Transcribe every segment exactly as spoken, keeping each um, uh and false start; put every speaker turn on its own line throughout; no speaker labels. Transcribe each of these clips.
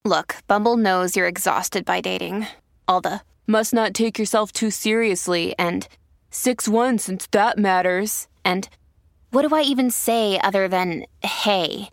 Look, Bumble knows you're exhausted by dating. All the, must not take yourself too seriously, and six one since that matters, and what do I even say other than, hey?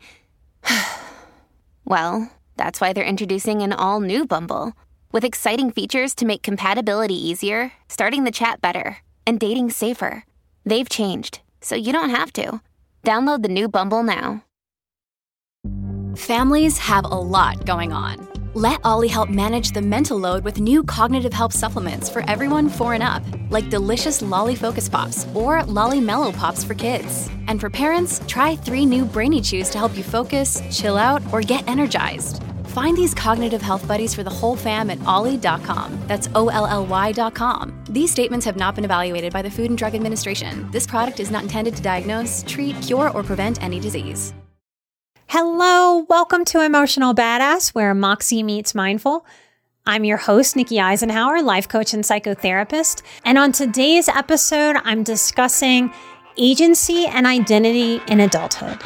Well, that's why they're introducing an all-new Bumble, with exciting features to make compatibility easier, starting the chat better, and dating safer. They've changed, so you don't have to. Download the new Bumble now.
Families have a lot going on. Let Ollie help manage the mental load with new cognitive help supplements for everyone four and up, like delicious Lolly Focus Pops or Lolly Mellow Pops for kids. And for parents, try three new Brainy Chews to help you focus, chill out, or get energized. Find these cognitive health buddies for the whole fam at ollie dot com. That's O L L Y dot com. These statements have not been evaluated by the Food and Drug Administration. This product is not intended to diagnose, treat, cure, or prevent any disease.
Hello, welcome to Emotional Badass, where Moxie meets mindful. I'm your host, Nikki Eisenhower, life coach and psychotherapist. And on today's episode, I'm discussing agency and identity in adulthood.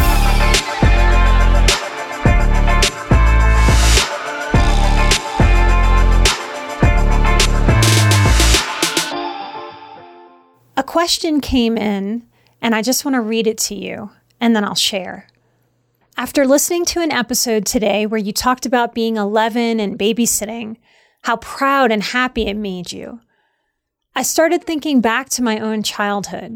A question came in, and I just want to read it to you, and then I'll share. After listening to an episode today where you talked about being eleven and babysitting, how proud and happy it made you, I started thinking back to my own childhood.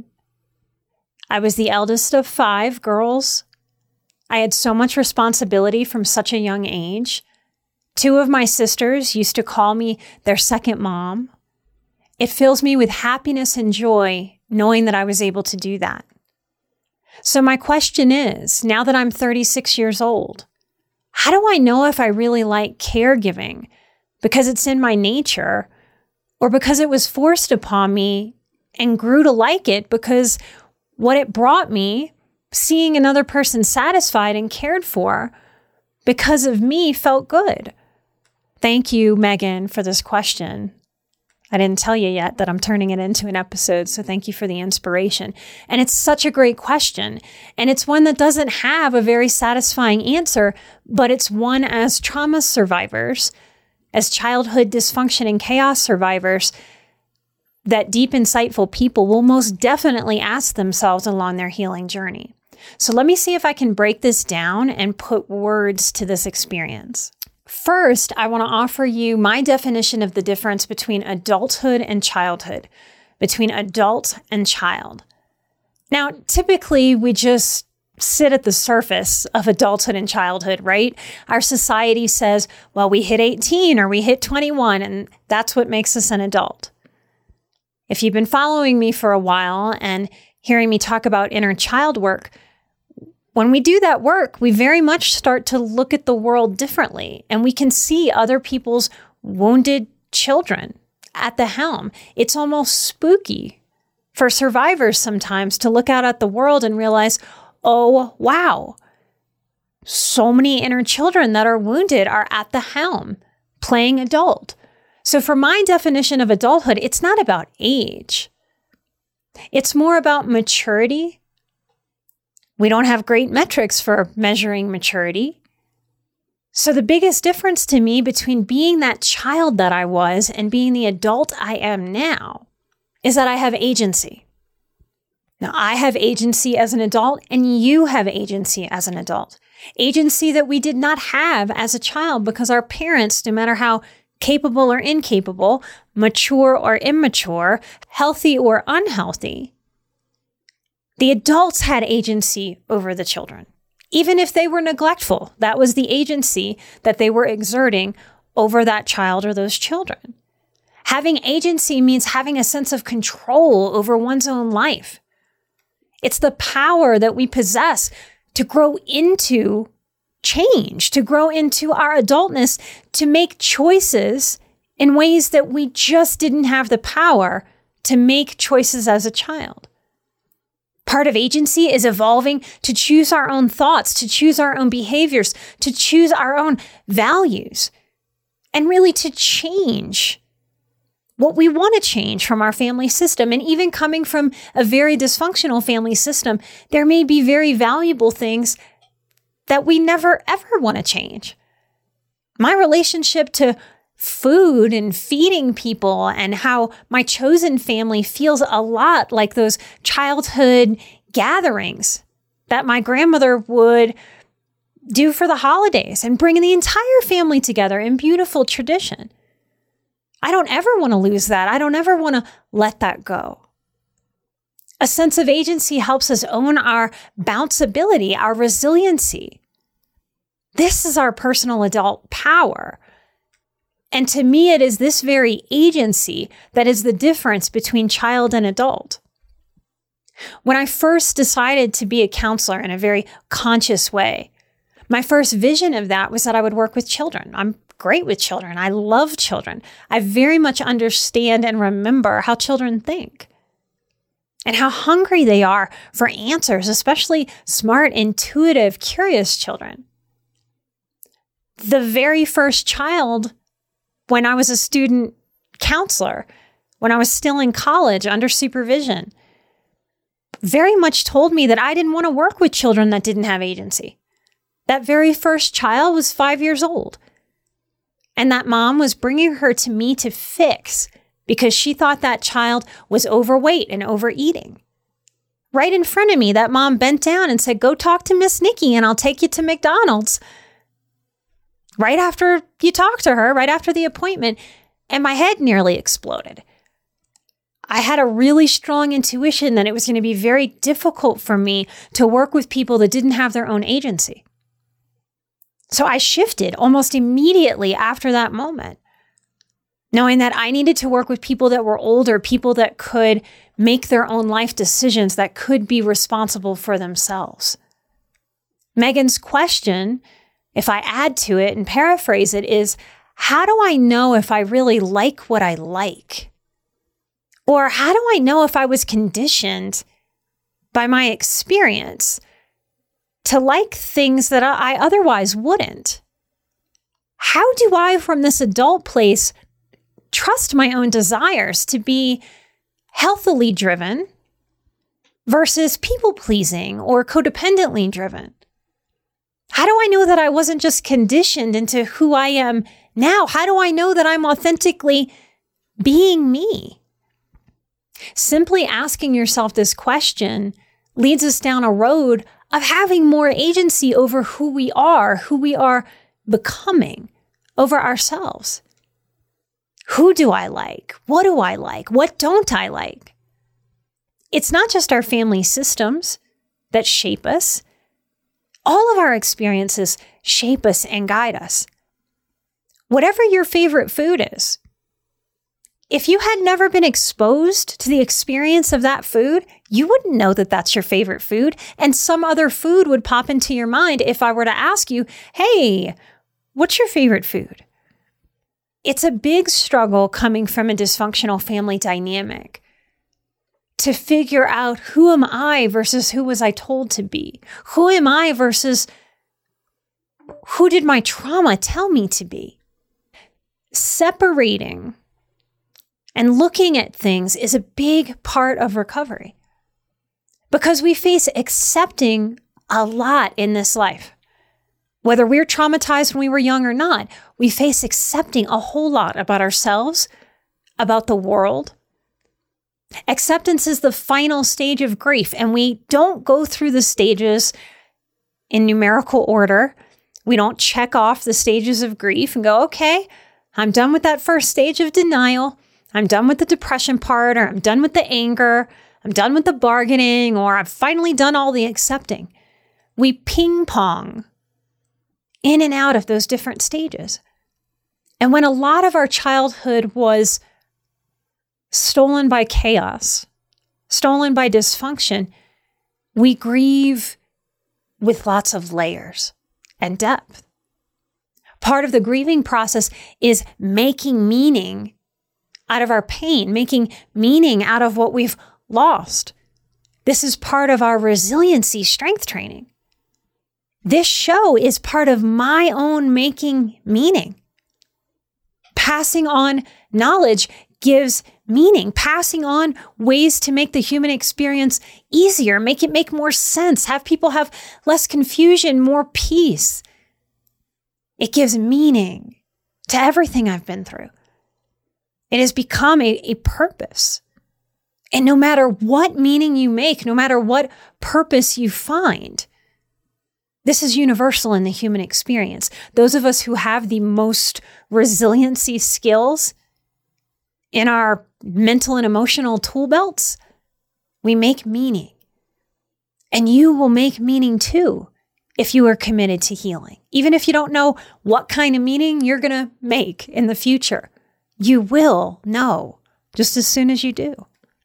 I was the eldest of five girls. I had so much responsibility from such a young age. Two of my sisters used to call me their second mom. It fills me with happiness and joy knowing that I was able to do that. So my question is, now that I'm thirty-six years old, how do I know if I really like caregiving? Because it's in my nature, or because it was forced upon me and grew to like it because what it brought me, seeing another person satisfied and cared for because of me, felt good? Thank you, Megan, for this question. I didn't tell you yet that I'm turning it into an episode, so thank you for the inspiration. And it's such a great question, and it's one that doesn't have a very satisfying answer, but it's one as trauma survivors, as childhood dysfunction and chaos survivors, that deep, insightful people will most definitely ask themselves along their healing journey. So let me see if I can break this down and put words to this experience. First, I want to offer you my definition of the difference between adulthood and childhood, between adult and child. Now, typically, we just sit at the surface of adulthood and childhood, right? Our society says, well, we hit eighteen or we hit twenty-one, and that's what makes us an adult. If you've been following me for a while and hearing me talk about inner child work, when we do that work, we very much start to look at the world differently, and we can see other people's wounded children at the helm. It's almost spooky for survivors sometimes to look out at the world and realize, oh, wow, so many inner children that are wounded are at the helm, playing adult. So for my definition of adulthood, it's not about age. It's more about maturity. We don't have great metrics for measuring maturity. So the biggest difference to me between being that child that I was and being the adult I am now is that I have agency. Now, I have agency as an adult, and you have agency as an adult. Agency that we did not have as a child because our parents, no matter how capable or incapable, mature or immature, healthy or unhealthy, the adults had agency over the children. Even if they were neglectful, that was the agency that they were exerting over that child or those children. Having agency means having a sense of control over one's own life. It's the power that we possess to grow into change, to grow into our adultness, to make choices in ways that we just didn't have the power to make choices as a child. Part of agency is evolving to choose our own thoughts, to choose our own behaviors, to choose our own values, and really to change what we want to change from our family system. And even coming from a very dysfunctional family system, there may be very valuable things that we never, ever want to change. My relationship to food and feeding people and how my chosen family feels a lot like those childhood gatherings that my grandmother would do for the holidays and bring the entire family together in beautiful tradition. I don't ever want to lose that. I don't ever want to let that go. A sense of agency helps us own our bounceability, our resiliency. This is our personal adult power. And to me, it is this very agency that is the difference between child and adult. When I first decided to be a counselor in a very conscious way, my first vision of that was that I would work with children. I'm great with children. I love children. I very much understand and remember how children think and how hungry they are for answers, especially smart, intuitive, curious children. The very first child, when I was a student counselor, when I was still in college under supervision, very much told me that I didn't want to work with children that didn't have agency. That very first child was five years old. And that mom was bringing her to me to fix because she thought that child was overweight and overeating. Right in front of me, that mom bent down and said, "Go talk to Miss Nikki and I'll take you to McDonald's." Right after you talked to her, right after the appointment, and my head nearly exploded. I had a really strong intuition that it was going to be very difficult for me to work with people that didn't have their own agency. So I shifted almost immediately after that moment, knowing that I needed to work with people that were older, people that could make their own life decisions, that could be responsible for themselves. Megan's question, if I add to it and paraphrase it, is, how do I know if I really like what I like? Or how do I know if I was conditioned by my experience to like things that I otherwise wouldn't? How do I, from this adult place, trust my own desires to be healthily driven versus people-pleasing or codependently driven? How do I know that I wasn't just conditioned into who I am now? How do I know that I'm authentically being me? Simply asking yourself this question leads us down a road of having more agency over who we are, who we are becoming, over ourselves. Who do I like? What do I like? What don't I like? It's not just our family systems that shape us. All of our experiences shape us and guide us. Whatever your favorite food is, if you had never been exposed to the experience of that food, you wouldn't know that that's your favorite food, and some other food would pop into your mind if I were to ask you, "Hey, what's your favorite food?" It's a big struggle coming from a dysfunctional family dynamic to figure out, who am I versus who was I told to be? Who am I versus who did my trauma tell me to be? Separating and looking at things is a big part of recovery because we face accepting a lot in this life. Whether we're traumatized when we were young or not, we face accepting a whole lot about ourselves, about the world. Acceptance is the final stage of grief, and we don't go through the stages in numerical order. We don't check off the stages of grief and go, "Okay, I'm done with that first stage of denial. I'm done with the depression part, or I'm done with the anger. I'm done with the bargaining, or I've finally done all the accepting." We ping pong in and out of those different stages. And when a lot of our childhood was stolen by chaos, stolen by dysfunction, we grieve with lots of layers and depth. Part of the grieving process is making meaning out of our pain, making meaning out of what we've lost. This is part of our resiliency strength training. This show is part of my own making meaning. Passing on knowledge gives meaning. Passing on ways to make the human experience easier, make it make more sense, have people have less confusion, more peace. It gives meaning to everything I've been through. It has become a, a purpose. And no matter what meaning you make, no matter what purpose you find, this is universal in the human experience. Those of us who have the most resiliency skills in our mental and emotional tool belts, we make meaning. And you will make meaning too if you are committed to healing. Even if you don't know what kind of meaning you're going to make in the future, you will know just as soon as you do.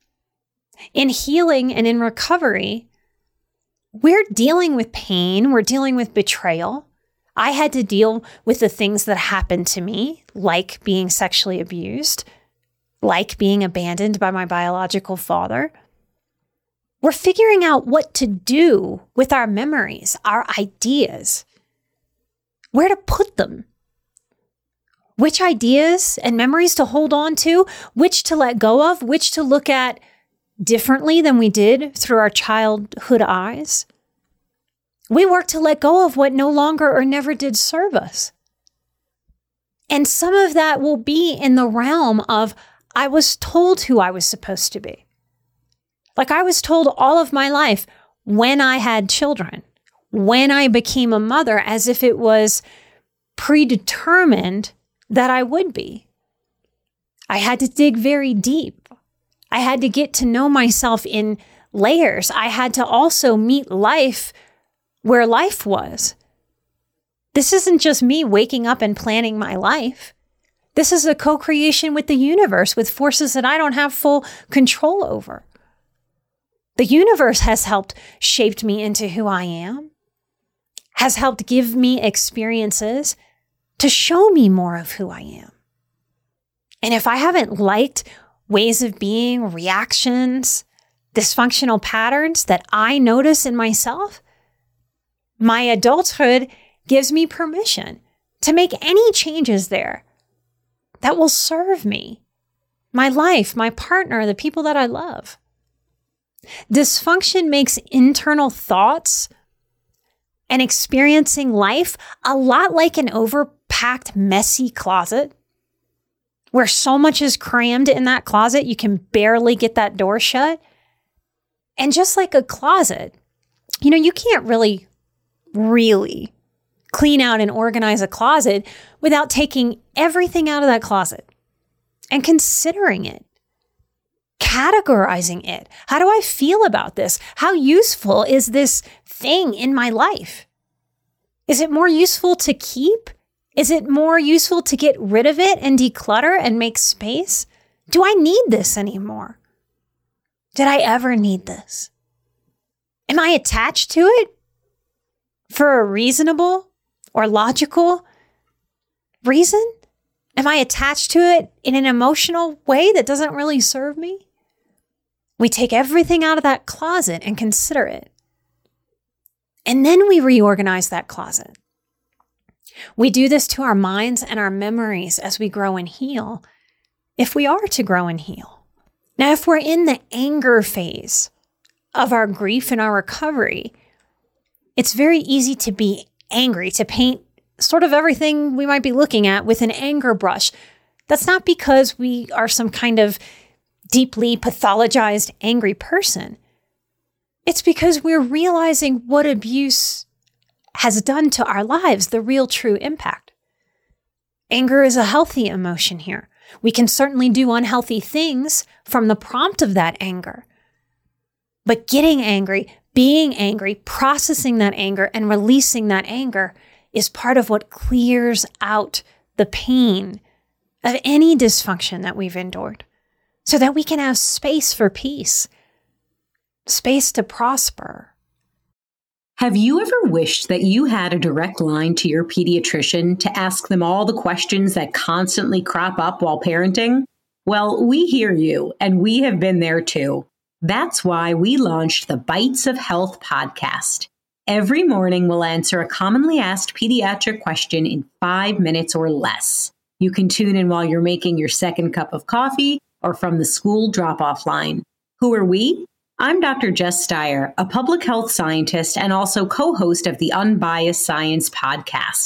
In healing and in recovery, we're dealing with pain. We're dealing with betrayal. I had to deal with the things that happened to me, like being sexually abused, like being abandoned by my biological father. We're figuring out what to do with our memories, our ideas, where to put them, which ideas and memories to hold on to, which to let go of, which to look at differently than we did through our childhood eyes. We work to let go of what no longer or never did serve us. And some of that will be in the realm of, I was told who I was supposed to be. Like I was told all of my life when I had children, when I became a mother, as if it was predetermined that I would be. I had to dig very deep. I had to get to know myself in layers. I had to also meet life where life was. This isn't just me waking up and planning my life. This is a co-creation with the universe, with forces that I don't have full control over. The universe has helped shape me into who I am, has helped give me experiences to show me more of who I am. And if I haven't liked ways of being, reactions, dysfunctional patterns that I notice in myself, my adulthood gives me permission to make any changes there that will serve me, my life, my partner, the people that I love. Dysfunction makes internal thoughts and experiencing life a lot like an overpacked, messy closet, where so much is crammed in that closet, you can barely get that door shut. And just like a closet, you know, you can't really, really clean out and organize a closet without taking everything out of that closet and considering it, categorizing it. How do I feel about this? How useful is this thing in my life? Is it more useful to keep? Is it more useful to get rid of it and declutter and make space? Do I need this anymore? Did I ever need this? Am I attached to it for a reasonable or logical reason? Am I attached to it in an emotional way that doesn't really serve me? We take everything out of that closet and consider it. And then we reorganize that closet. We do this to our minds and our memories as we grow and heal, if we are to grow and heal. Now, if we're in the anger phase of our grief and our recovery, it's very easy to be angry, to paint sort of everything we might be looking at with an anger brush. That's not because we are some kind of deeply pathologized angry person. It's because we're realizing what abuse has done to our lives, the real true impact. Anger is a healthy emotion here. We can certainly do unhealthy things from the prompt of that anger. But getting angry, being angry, processing that anger, and releasing that anger is part of what clears out the pain of any dysfunction that we've endured, so that we can have space for peace, space to prosper.
Have you ever wished that you had a direct line to your pediatrician to ask them all the questions that constantly crop up while parenting? Well, we hear you, and we have been there too. That's why we launched the Bites of Health podcast. Every morning, we'll answer a commonly asked pediatric question in five minutes or less. You can tune in while you're making your second cup of coffee or from the school drop-off line. Who are we? I'm Doctor Jess Steyer, a public health scientist and also co-host of the Unbiased Science podcast.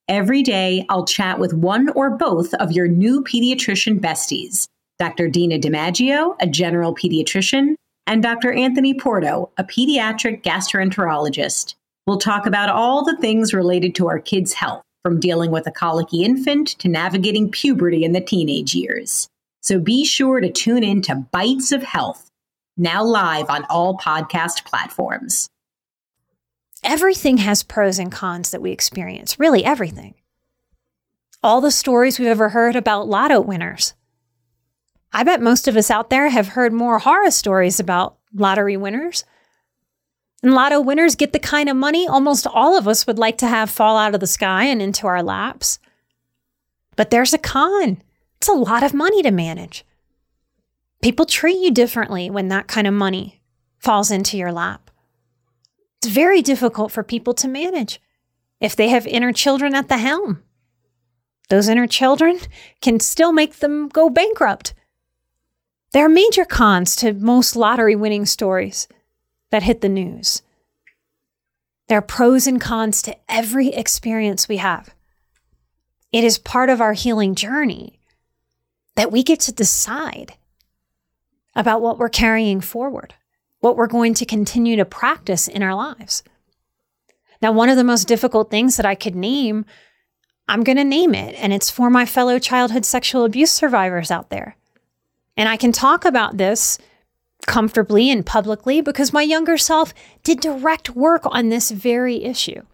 Every day, I'll chat with one or both of your new pediatrician besties, Doctor Dina DiMaggio, a general pediatrician, and Doctor Anthony Porto, a pediatric gastroenterologist. We'll talk about all the things related to our kids' health, from dealing with a colicky infant to navigating puberty in the teenage years. So be sure to tune in to Bites of Health, now live on all podcast platforms.
Everything has pros and cons that we experience, really everything. All the stories we've ever heard about lotto winners. I bet most of us out there have heard more horror stories about lottery winners. And lotto winners get the kind of money almost all of us would like to have fall out of the sky and into our laps. But there's a con. It's a lot of money to manage. People treat you differently when that kind of money falls into your lap. It's very difficult for people to manage if they have inner children at the helm. Those inner children can still make them go bankrupt. There are major cons to most lottery winning stories that hit the news. There are pros and cons to every experience we have. It is part of our healing journey that we get to decide about what we're carrying forward, what we're going to continue to practice in our lives. Now, one of the most difficult things that I could name, I'm going to name it, and it's for my fellow childhood sexual abuse survivors out there. And I can talk about this comfortably and publicly because my younger self did direct work on this very issue.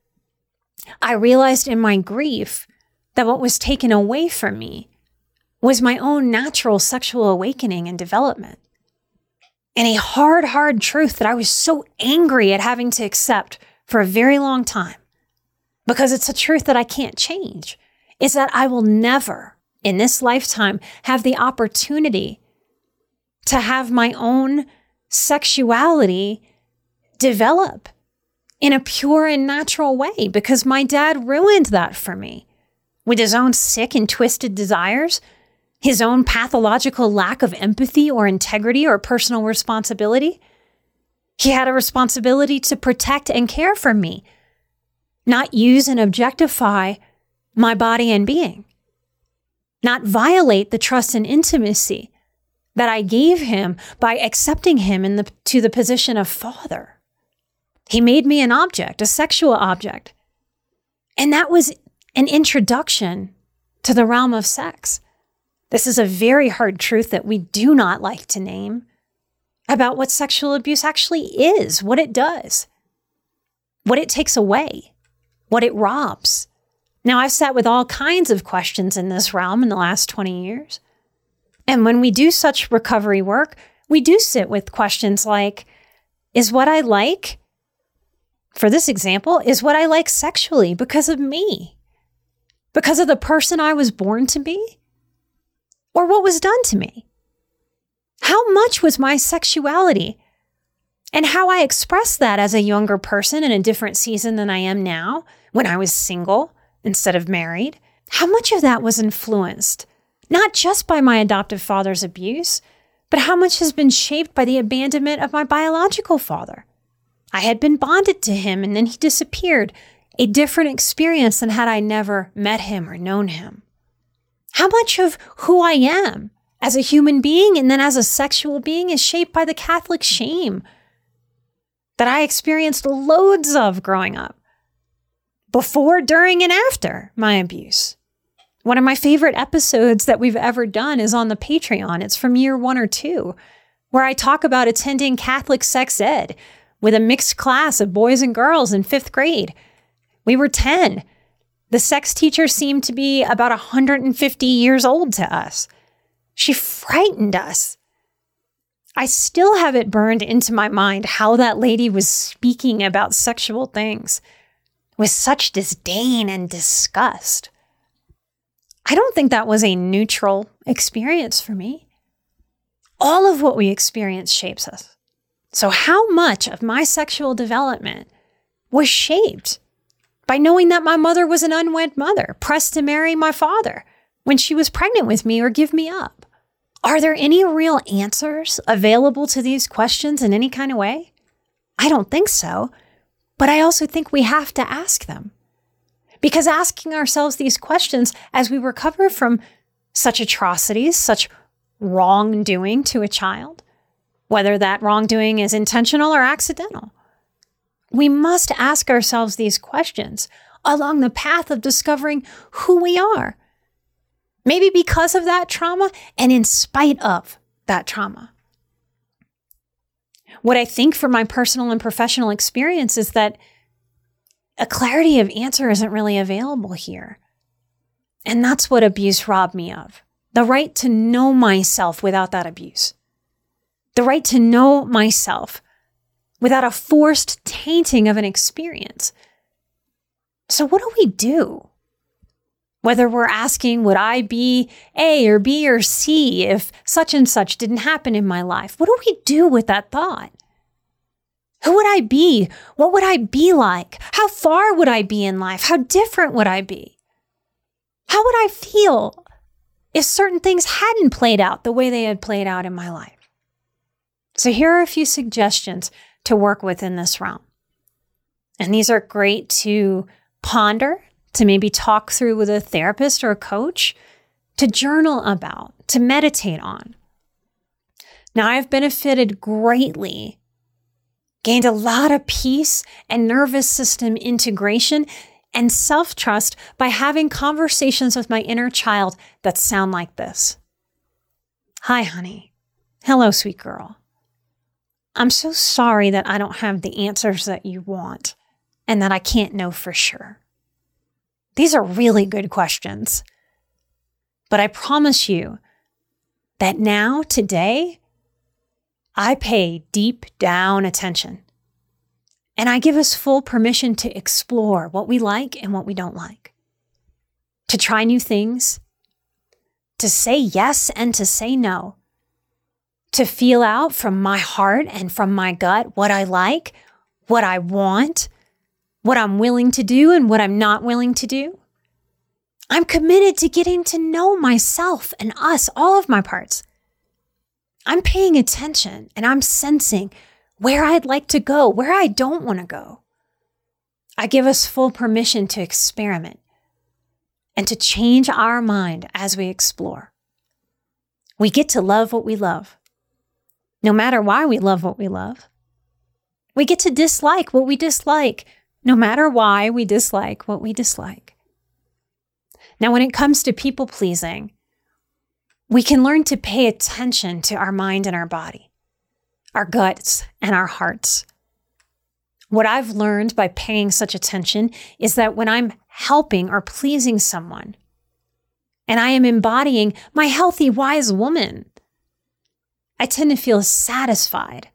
I realized in my grief that what was taken away from me was my own natural sexual awakening and development. And a hard, hard truth that I was so angry at having to accept for a very long time, because it's a truth that I can't change, is that I will never in this lifetime have the opportunity to have my own sexuality develop in a pure and natural way, because my dad ruined that for me with his own sick and twisted desires, his own pathological lack of empathy or integrity or personal responsibility. He had a responsibility to protect and care for me, not use and objectify my body and being, not violate the trust and intimacy that I gave him by accepting him in the, to the position of father. He made me an object, a sexual object. And that was an introduction to the realm of sex. This is a very hard truth that we do not like to name about what sexual abuse actually is, what it does, what it takes away, what it robs. Now, I've sat with all kinds of questions in this realm in the last twenty years. And when we do such recovery work, we do sit with questions like, is what I like, for this example, is what I like sexually because of me? Because of the person I was born to be? Or what was done to me? How much was my sexuality and how I expressed that as a younger person in a different season than I am now, when I was single instead of married? How much of that was influenced, not just by my adoptive father's abuse, but how much has been shaped by the abandonment of my biological father? I had been bonded to him and then he disappeared, a different experience than had I never met him or known him. How much of who I am as a human being and then as a sexual being is shaped by the Catholic shame that I experienced loads of growing up, before, during, and after my abuse. One of my favorite episodes that we've ever done is on the Patreon. It's from year one or two, where I talk about attending Catholic sex ed with a mixed class of boys and girls in fifth grade. We were ten. The sex teacher seemed to be about one hundred fifty years old to us. She frightened us. I still have it burned into my mind how that lady was speaking about sexual things with such disdain and disgust. I don't think that was a neutral experience for me. All of what we experience shapes us. So how much of my sexual development was shaped by knowing that my mother was an unwed mother, pressed to marry my father when she was pregnant with me or give me up? Are there any real answers available to these questions in any kind of way? I don't think so, but I also think we have to ask them. Because asking ourselves these questions as we recover from such atrocities, such wrongdoing to a child, whether that wrongdoing is intentional or accidental, we must ask ourselves these questions along the path of discovering who we are. Maybe because of that trauma and in spite of that trauma. What I think from my personal and professional experience is that a clarity of answer isn't really available here. And that's what abuse robbed me of. The right to know myself without that abuse. The right to know myself without a forced tainting of an experience. So what do we do? Whether we're asking, would I be A or B or C if such and such didn't happen in my life? What do we do with that thought? Who would I be? What would I be like? How far would I be in life? How different would I be? How would I feel if certain things hadn't played out the way they had played out in my life? So here are a few suggestions to work with in this realm. And these are great to ponder, to maybe talk through with a therapist or a coach, to journal about, to meditate on. Now, I've benefited greatly, gained a lot of peace and nervous system integration and self-trust by having conversations with my inner child that sound like this. Hi, honey. Hello, sweet girl. I'm so sorry that I don't have the answers that you want and that I can't know for sure. These are really good questions. But I promise you that now, today, I pay deep down attention. And I give us full permission to explore what we like and what we don't like. To try new things. To say yes and to say no. To feel out from my heart and from my gut what I like, what I want, what I'm willing to do and what I'm not willing to do. I'm committed to getting to know myself and us, all of my parts. I'm paying attention and I'm sensing where I'd like to go, where I don't want to go. I give us full permission to experiment and to change our mind as we explore. We get to love what we love, no matter why we love what we love. We get to dislike what we dislike, no matter why we dislike what we dislike. Now, when it comes to people pleasing, we can learn to pay attention to our mind and our body, our guts and our hearts. What I've learned by paying such attention is that when I'm helping or pleasing someone, and I am embodying my healthy, wise woman, I tend to feel satisfied,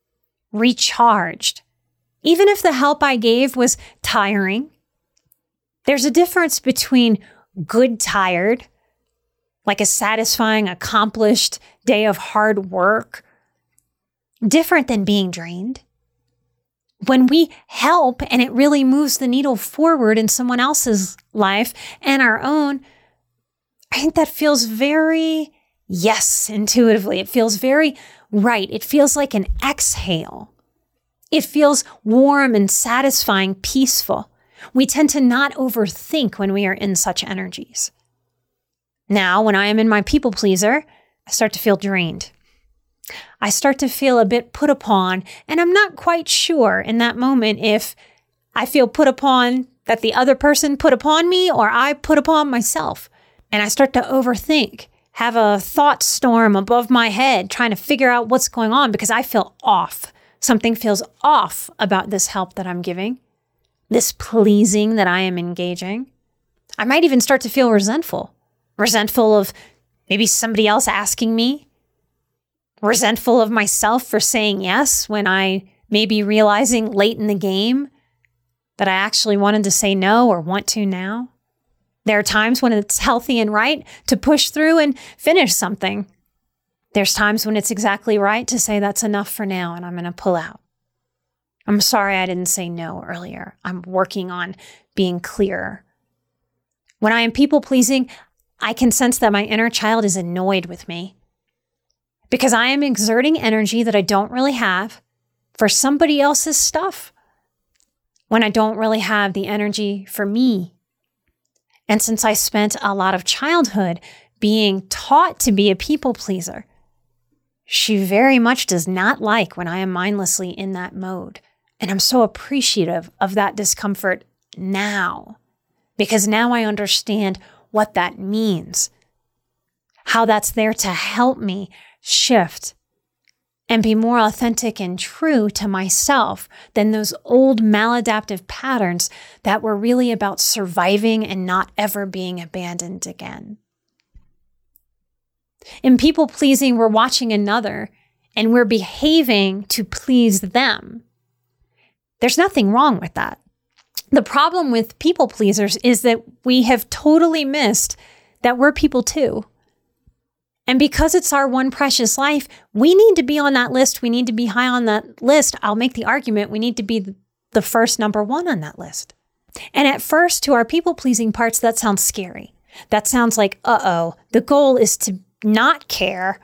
recharged, even if the help I gave was tiring. There's a difference between good tired, like a satisfying, accomplished day of hard work, different than being drained. When we help and it really moves the needle forward in someone else's life and our own, I think that feels very yes, intuitively. It feels very right. It feels like an exhale. It feels warm and satisfying, peaceful. We tend to not overthink when we are in such energies. Now, when I am in my people pleaser, I start to feel drained. I start to feel a bit put upon, and I'm not quite sure in that moment if I feel put upon that the other person put upon me or I put upon myself. And I start to overthink, have a thought storm above my head, trying to figure out what's going on because I feel off. Something feels off about this help that I'm giving, this pleasing that I am engaging. I might even start to feel resentful, resentful of maybe somebody else asking me, resentful of myself for saying yes when I may be realizing late in the game that I actually wanted to say no or want to now. There are times when it's healthy and right to push through and finish something. There's times when it's exactly right to say that's enough for now and I'm going to pull out. I'm sorry I didn't say no earlier. I'm working on being clearer. When I am people pleasing, I can sense that my inner child is annoyed with me because I am exerting energy that I don't really have for somebody else's stuff when I don't really have the energy for me And since I spent a lot of childhood being taught to be a people pleaser, she very much does not like when I am mindlessly in that mode. And I'm so appreciative of that discomfort now, because now I understand what that means, how that's there to help me shift and be more authentic and true to myself than those old maladaptive patterns that were really about surviving and not ever being abandoned again. In people pleasing, we're watching another and we're behaving to please them. There's nothing wrong with that. The problem with people pleasers is that we have totally missed that we're people too. And because it's our one precious life, we need to be on that list. We need to be high on that list. I'll make the argument we need to be the first number one on that list. And at first, to our people-pleasing parts, that sounds scary. That sounds like, uh-oh, the goal is to not care.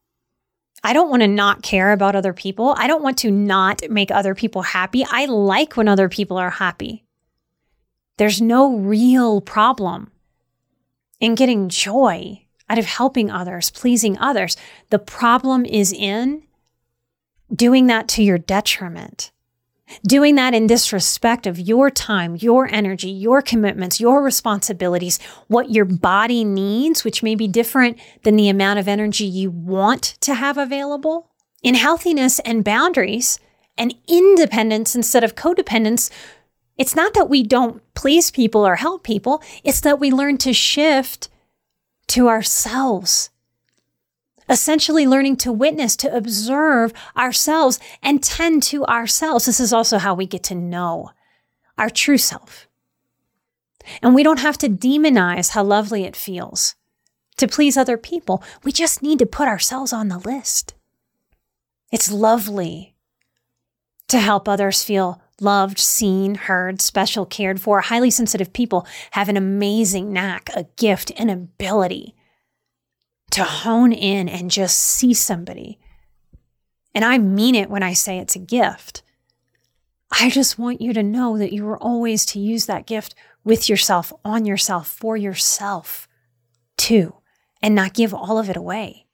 I don't want to not care about other people. I don't want to not make other people happy. I like when other people are happy. There's no real problem in getting joy out of helping others, pleasing others. The problem is in doing that to your detriment, doing that in disrespect of your time, your energy, your commitments, your responsibilities, what your body needs, which may be different than the amount of energy you want to have available. In healthiness and boundaries and independence instead of codependence, it's not that we don't please people or help people. It's that we learn to shift to ourselves, essentially learning to witness, to observe ourselves and tend to ourselves. This is also how we get to know our true self. And we don't have to demonize how lovely it feels to please other people. We just need to put ourselves on the list. It's lovely to help others feel loved, seen, heard, special, cared for. Highly sensitive people have an amazing knack, a gift, an ability to hone in and just see somebody. And I mean it when I say it's a gift. I just want you to know that you are always to use that gift with yourself, on yourself, for yourself too, and not give all of it away.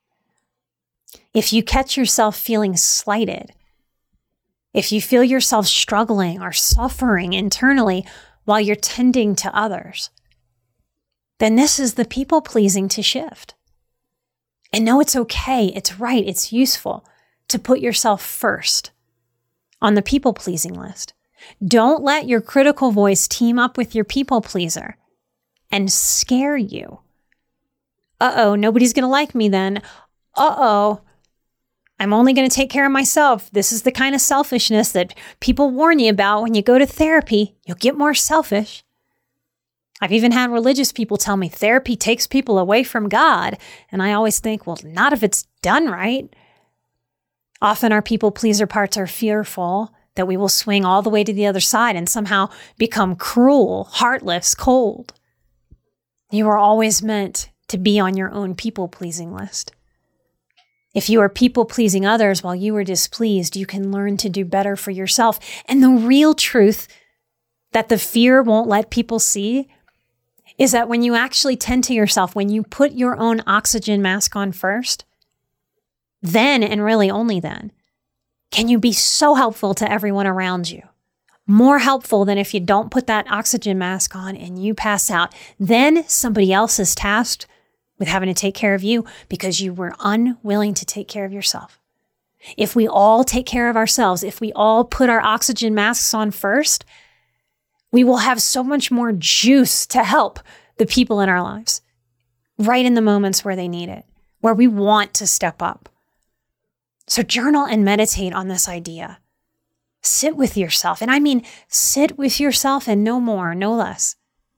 If you catch yourself feeling slighted, if you feel yourself struggling or suffering internally while you're tending to others, then this is the people-pleasing to shift. And know it's okay, it's right, it's useful to put yourself first on the people-pleasing list. Don't let your critical voice team up with your people-pleaser and scare you. Uh-oh, nobody's going to like me then. Uh-oh. I'm only going to take care of myself. This is the kind of selfishness that people warn you about when you go to therapy. You'll get more selfish. I've even had religious people tell me therapy takes people away from God. And I always think, well, not if it's done right. Often our people pleaser parts are fearful that we will swing all the way to the other side and somehow become cruel, heartless, cold. You are always meant to be on your own people-pleasing list. If you are people-pleasing others while you are displeased, you can learn to do better for yourself. And the real truth that the fear won't let people see is that when you actually tend to yourself, when you put your own oxygen mask on first, then, and really only then, can you be so helpful to everyone around you. More helpful than if you don't put that oxygen mask on and you pass out. Then somebody else is tasked with having to take care of you because you were unwilling to take care of yourself. If we all take care of ourselves, if we all put our oxygen masks on first, we will have so much more juice to help the people in our lives, right in the moments where they need it, where we want to step up. So journal and meditate on this idea. Sit with yourself. And I mean, sit with yourself and no more, no less.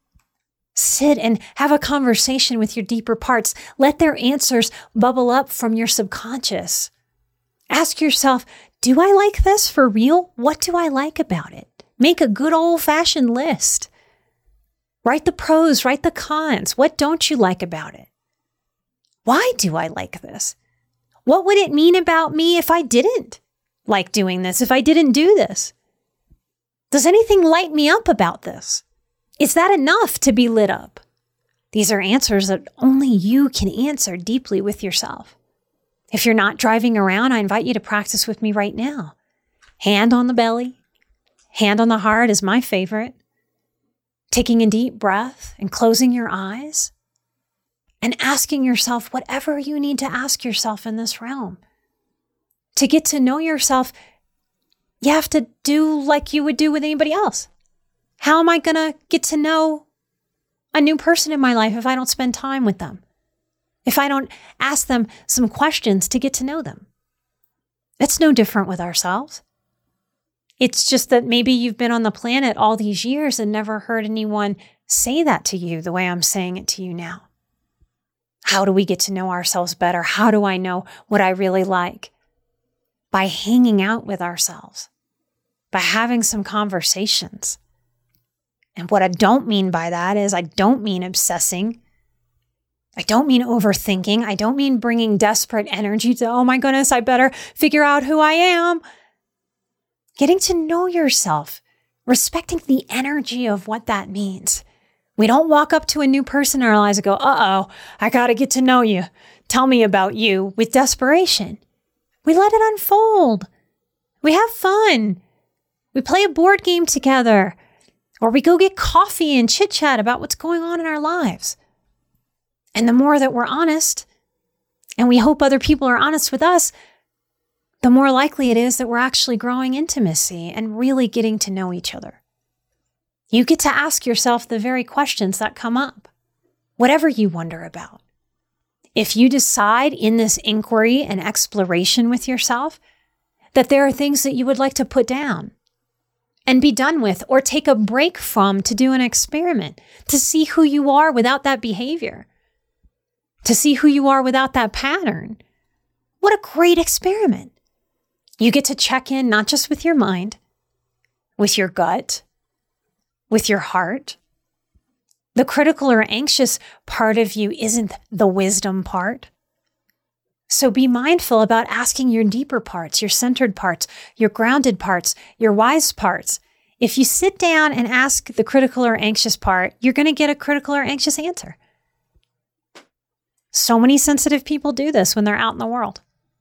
Sit and have a conversation with your deeper parts. Let their answers bubble up from your subconscious. Ask yourself, do I like this for real? What do I like about it? Make a good old-fashioned list. Write the pros, write the cons. What don't you like about it? Why do I like this? What would it mean about me if I didn't like doing this, if I didn't do this? Does anything light me up about this? Is that enough to be lit up? These are answers that only you can answer deeply with yourself. If you're not driving around, I invite you to practice with me right now. Hand on the belly, hand on the heart is my favorite. Taking a deep breath and closing your eyes and asking yourself whatever you need to ask yourself in this realm. To get to know yourself, you have to do like you would do with anybody else. How am I going to get to know a new person in my life if I don't spend time with them? If I don't ask them some questions to get to know them? It's no different with ourselves. It's just that maybe you've been on the planet all these years and never heard anyone say that to you the way I'm saying it to you now. How do we get to know ourselves better? How do I know what I really like? By hanging out with ourselves, by having some conversations. And what I don't mean by that is I don't mean obsessing. I don't mean overthinking. I don't mean bringing desperate energy to, oh my goodness, I better figure out who I am. Getting to know yourself, respecting the energy of what that means. We don't walk up to a new person in our lives and go, uh-oh, I got to get to know you. Tell me about you with desperation. We let it unfold. We have fun. We play a board game together, or we go get coffee and chit chat about what's going on in our lives. And the more that we're honest, and we hope other people are honest with us, the more likely it is that we're actually growing intimacy and really getting to know each other. You get to ask yourself the very questions that come up, whatever you wonder about. If you decide in this inquiry and exploration with yourself that there are things that you would like to put down and be done with or take a break from to do an experiment, to see who you are without that behavior, to see who you are without that pattern, what a great experiment. You get to check in not just with your mind, with your gut, with your heart. The critical or anxious part of you isn't the wisdom part. So be mindful about asking your deeper parts, your centered parts, your grounded parts, your wise parts. If you sit down and ask the critical or anxious part, you're going to get a critical or anxious answer. So many sensitive people do this when they're out in the world.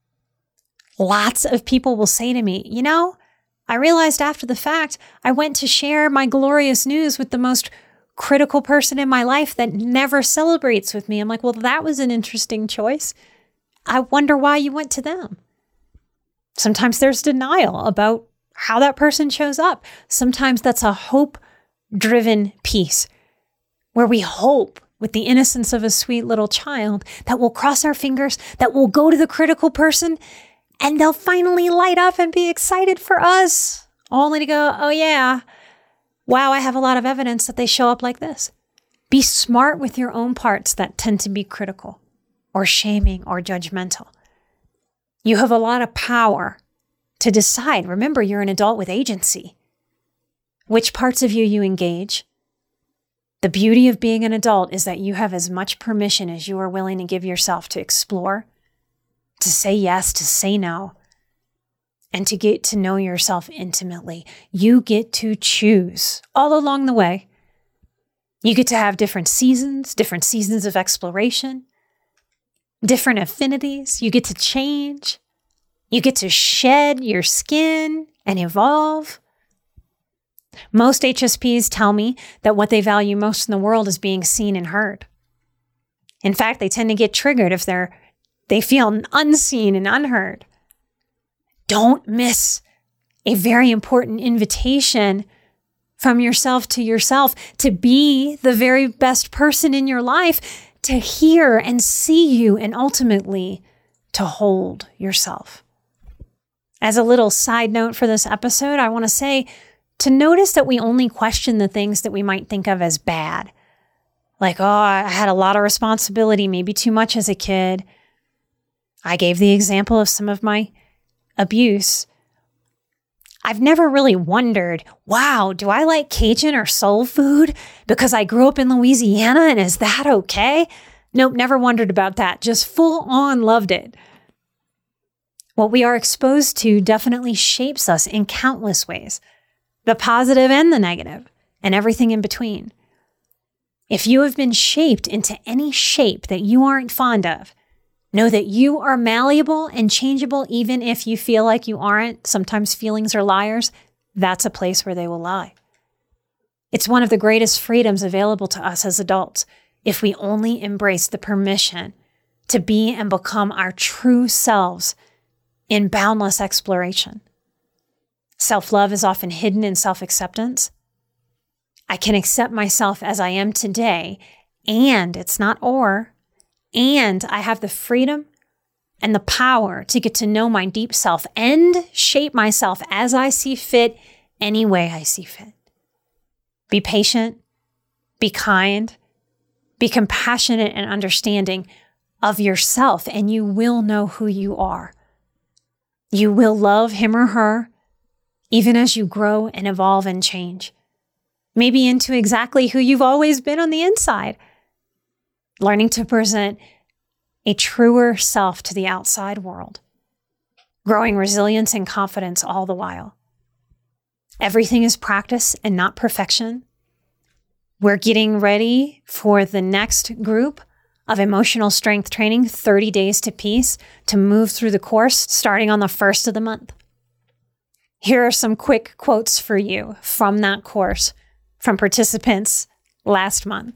Lots of people will say to me, you know, I realized after the fact, I went to share my glorious news with the most critical person in my life that never celebrates with me. I'm like, well, that was an interesting choice. I wonder why you went to them. Sometimes there's denial about how that person shows up. Sometimes that's a hope-driven piece where we hope with the innocence of a sweet little child that we'll cross our fingers, that we'll go to the critical person and they'll finally light up and be excited for us, only to go, oh yeah, wow, I have a lot of evidence that they show up like this. Be smart with your own parts that tend to be critical or shaming or judgmental. You have a lot of power to decide. Remember, you're an adult with agency. Which parts of you you engage. The beauty of being an adult is that you have as much permission as you are willing to give yourself to explore, to say yes, to say no, and to get to know yourself intimately. You get to choose all along the way. You get to have different seasons, different seasons of exploration, different affinities. You get to change. You get to shed your skin and evolve. Most H S Ps tell me that what they value most in the world is being seen and heard. In fact, they tend to get triggered if they're they feel unseen and unheard. Don't miss a very important invitation from yourself to yourself to be the very best person in your life, to hear and see you, and ultimately to hold yourself. As a little side note for this episode, I want to say to notice that we only question the things that we might think of as bad. Like, oh, I had a lot of responsibility, maybe too much as a kid. I gave the example of some of my abuse. I've never really wondered, wow, do I like Cajun or soul food because I grew up in Louisiana and is that okay? Nope, never wondered about that. Just full on loved it. What we are exposed to definitely shapes us in countless ways, the positive and the negative, and everything in between. If you have been shaped into any shape that you aren't fond of, know that you are malleable and changeable even if you feel like you aren't. Sometimes feelings are liars. That's a place where they will lie. It's one of the greatest freedoms available to us as adults if we only embrace the permission to be and become our true selves in boundless exploration. Self-love is often hidden in self-acceptance. I can accept myself as I am today, and it's not or, and I have the freedom and the power to get to know my deep self and shape myself as I see fit, any way I see fit. Be patient, be kind, be compassionate and understanding of yourself, and you will know who you are. You will love him or her, even as you grow and evolve and change. Maybe into exactly who you've always been on the inside. Learning to present a truer self to the outside world. Growing resilience and confidence all the while. Everything is practice and not perfection. We're getting ready for the next group of emotional strength training, thirty days to Peace, to move through the course starting on the first of the month. Here are some quick quotes for you from that course from participants last month.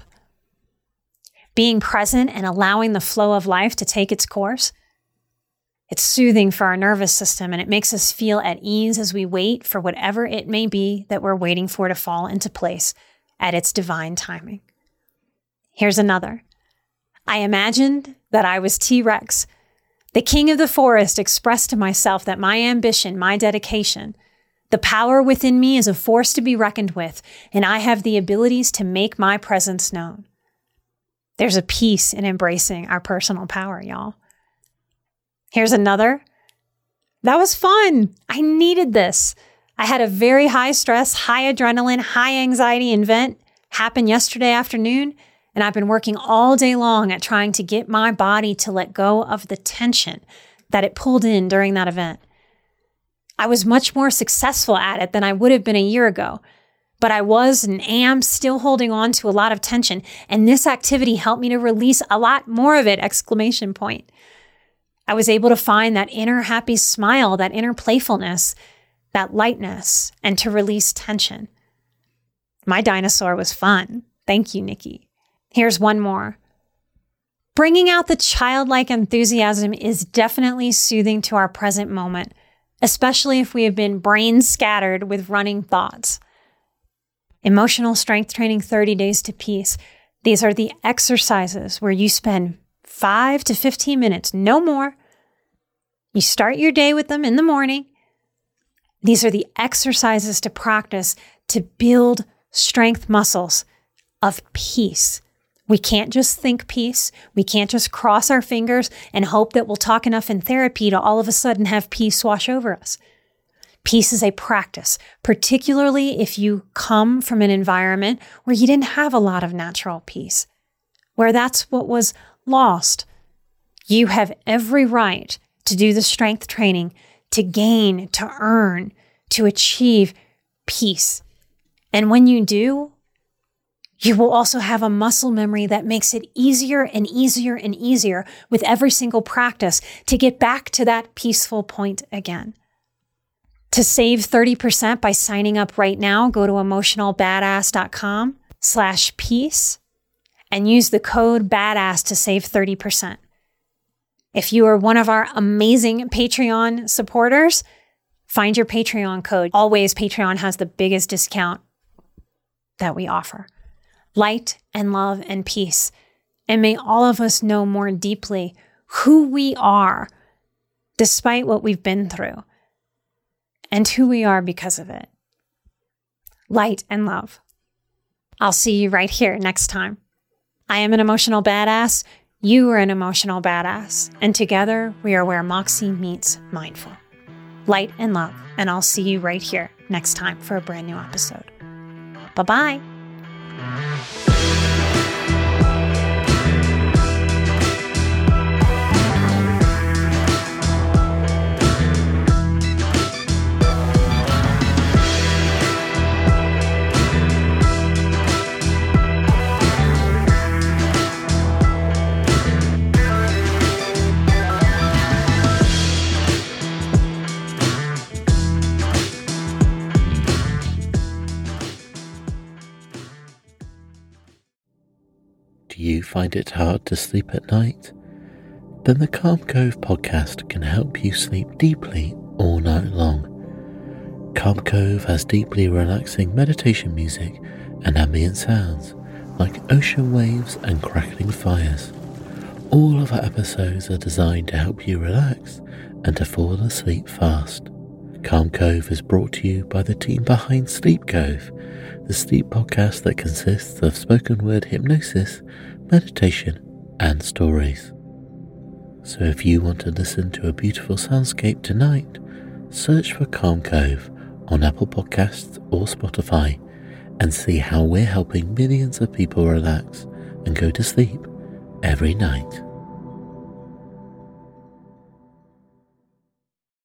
Being present and allowing the flow of life to take its course. It's soothing for our nervous system, and it makes us feel at ease as we wait for whatever it may be that we're waiting for to fall into place at its divine timing. Here's another. I imagined that I was T-Rex. The king of the forest expressed to myself that my ambition, my dedication, the power within me is a force to be reckoned with, and I have the abilities to make my presence known. There's a peace in embracing our personal power, y'all. Here's another. That was fun. I needed this. I had a very high stress, high adrenaline, high anxiety event happen yesterday afternoon, and I've been working all day long at trying to get my body to let go of the tension that it pulled in during that event. I was much more successful at it than I would have been a year ago, but I was and am still holding on to a lot of tension, and this activity helped me to release a lot more of it, exclamation point. I was able to find that inner happy smile, that inner playfulness, that lightness, and to release tension. My dinosaur was fun. Thank you, Nikki. Here's one more. Bringing out the childlike enthusiasm is definitely soothing to our present moment, especially if we have been brain scattered with running thoughts. Emotional strength training, thirty days to Peace. These are the exercises where you spend five to fifteen minutes, no more. You start your day with them in the morning. These are the exercises to practice to build strength muscles of peace. We can't just think peace. We can't just cross our fingers and hope that we'll talk enough in therapy to all of a sudden have peace wash over us. Peace is a practice, particularly if you come from an environment where you didn't have a lot of natural peace, where that's what was lost. You have every right to do the strength training, to gain, to earn, to achieve peace. And when you do, you will also have a muscle memory that makes it easier and easier and easier with every single practice to get back to that peaceful point again. To save thirty percent by signing up right now, go to emotionalbadass.com slash peace and use the code BADASS to save thirty percent. If you are one of our amazing Patreon supporters, find your Patreon code. Always, Patreon has the biggest discount that we offer. Light and love and peace. And may all of us know more deeply who we are despite what we've been through and who we are because of it. Light and love. I'll see you right here next time. I am an emotional badass. You are an emotional badass. And together we are where Moxie meets mindful. Light and love. And I'll see you right here next time for a brand new episode. Bye-bye.
find it hard to sleep at night? Then the Calm Cove podcast can help you sleep deeply all night long. Calm Cove has deeply relaxing meditation music and ambient sounds like ocean waves and crackling fires. All of our episodes are designed to help you relax and to fall asleep fast. Calm Cove is brought to you by the team behind Sleep Cove, the sleep podcast that consists of spoken word hypnosis, meditation, and stories. So if you want to listen to a beautiful soundscape tonight, search for Calm Cove on Apple Podcasts or Spotify and see how we're helping millions of people relax and go to sleep every night.